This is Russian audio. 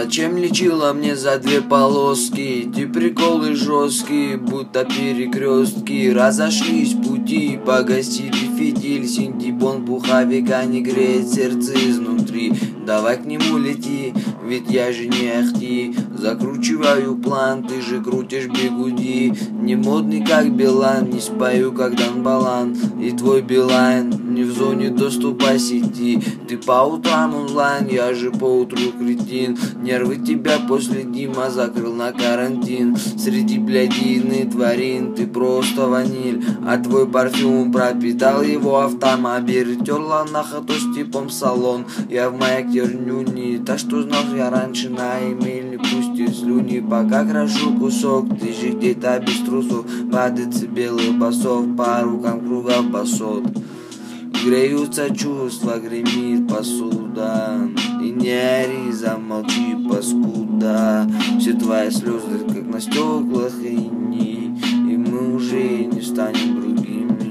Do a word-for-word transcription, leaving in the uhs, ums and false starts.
Зачем лечила мне за две полоски? Те приколы жесткие, будто перекрестки. Разошлись пути, погасили фитиль. Синтепон пуховика не греет сердце изнутри. Давай к нему лети, ведь я же не ахти. Закручиваю план, ты же крутишь бигуди. Не модный как Билан, не спою как Дан Балан. И твой Билайн не в зоне доступа сети. Ты по утрам онлайн, я же по утру кретин. Нервы тебя после Дима закрыл на карантин. Среди блядины тварин ты просто ваниль. А твой парфюм пропитал его автомобиль. Терла на хату с типом салон. Я в моей тернюни. Так что знал я раньше на имейл. Не пусти слюни, пока крошу кусок. Ты же где-то без трусов. По децибелы басов, по рукам кругов басот. Греются чувства, гремит посуда. И не ори, замолчи, паскуда. Все твои слезы, как на стеклах, и не. И мы уже не станем другими.